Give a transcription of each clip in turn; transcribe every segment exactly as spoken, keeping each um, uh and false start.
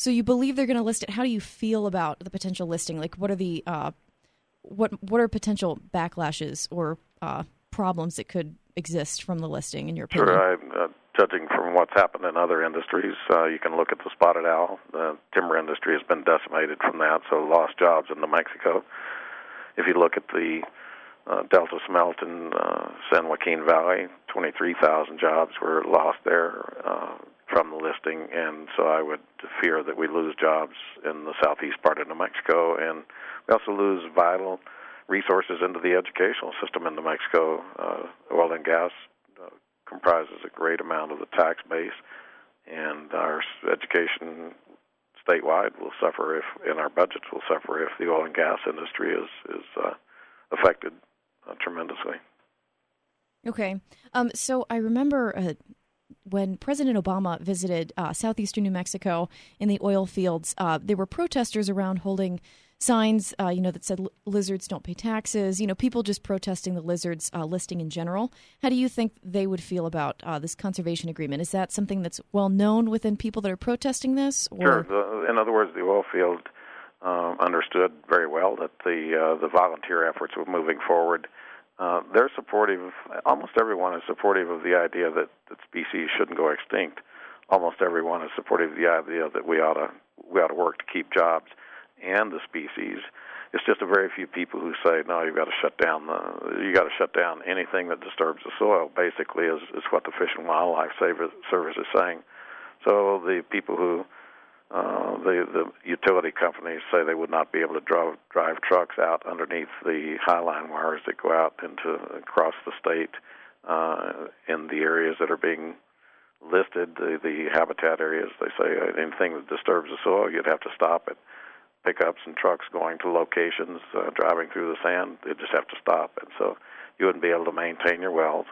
So you believe they're going to list it. How do you feel about the potential listing? Like, what are the uh, what what are potential backlashes or uh, problems that could exist from the listing, in your opinion? Sure. I'm, uh, judging from what's happened in other industries, uh, you can look at the spotted owl. The timber industry has been decimated from that, so lost jobs in New Mexico. If you look at the uh, Delta Smelt in uh, San Joaquin Valley, twenty-three thousand jobs were lost there uh, from the listing, and so I would fear that we lose jobs in the southeast part of New Mexico, and we also lose vital resources into the educational system in New Mexico. Uh, oil and gas uh, comprises a great amount of the tax base, and our education statewide will suffer if, and our budgets will suffer if the oil and gas industry is is uh, affected uh, tremendously. Okay. Um, so I remember uh, when President Obama visited uh, southeastern New Mexico in the oil fields, uh, there were protesters around holding signs, uh, you know, that said lizards don't pay taxes, you know, people just protesting the lizards uh, listing in general. How do you think they would feel about uh, this conservation agreement? Is that something that's well known within people that are protesting this? Or? Sure. The, in other words, the oil field um, understood very well that the uh, the volunteer efforts were moving forward. Uh, they're supportive. Almost everyone is supportive of the idea that, that species shouldn't go extinct. Almost everyone is supportive of the idea that we ought to we ought to work to keep jobs and the species. It's just a very few people who say, no, you've got to shut down the you got to shut down anything that disturbs the soil. Basically, is is what the Fish and Wildlife Service is saying. So the people who uh, the the utility companies say they would not be able to drive drive trucks out underneath the highline wires that go out into across the state uh, in the areas that are being listed, the, the habitat areas. They say anything that disturbs the soil, you'd have to stop it. Pickups and trucks going to locations, uh, driving through the sand, they just have to stop. And so you wouldn't be able to maintain your wells.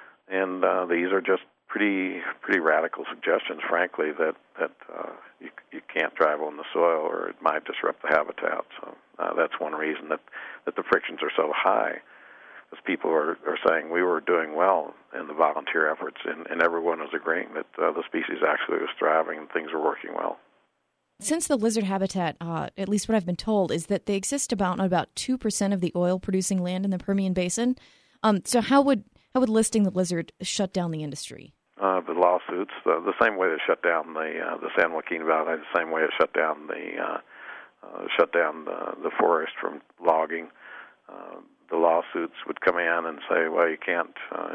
And uh, these are just pretty pretty radical suggestions, frankly, that, that uh, you, you can't drive on the soil or it might disrupt the habitat. So uh, that's one reason that, that the frictions are so high, because people are, are saying we were doing well in the volunteer efforts, and, and everyone was agreeing that uh, the species actually was thriving and things were working well. Since the lizard habitat, uh, at least what I've been told, is that they exist about on about two percent of the oil-producing land in the Permian Basin. Um, so how would how would listing the lizard shut down the industry? Uh, the lawsuits, the, the same way they shut down the uh, the San Joaquin Valley, the same way it shut down the uh, uh, shut down the, the forest from logging. Uh, the lawsuits would come in and say, well, you can't uh,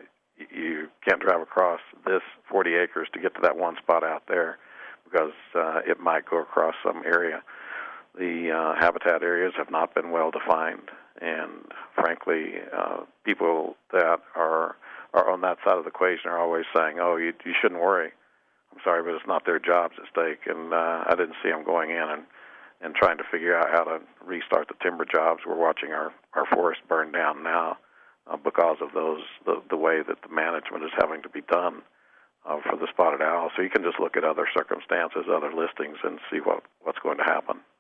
you can't drive across this forty acres to get to that one spot out there, because uh, it might go across some area. The uh, habitat areas have not been well defined, and frankly, uh, people that are are on that side of the equation are always saying, "Oh, you, you shouldn't worry." I'm sorry, but it's not their jobs at stake, and uh, I didn't see them going in and, and trying to figure out how to restart the timber jobs. We're watching our, our forest burn down now uh, because of those the, the way that the management is having to be done. Uh, for the spotted owl. So you can just look at other circumstances, other listings, and see what, what's going to happen.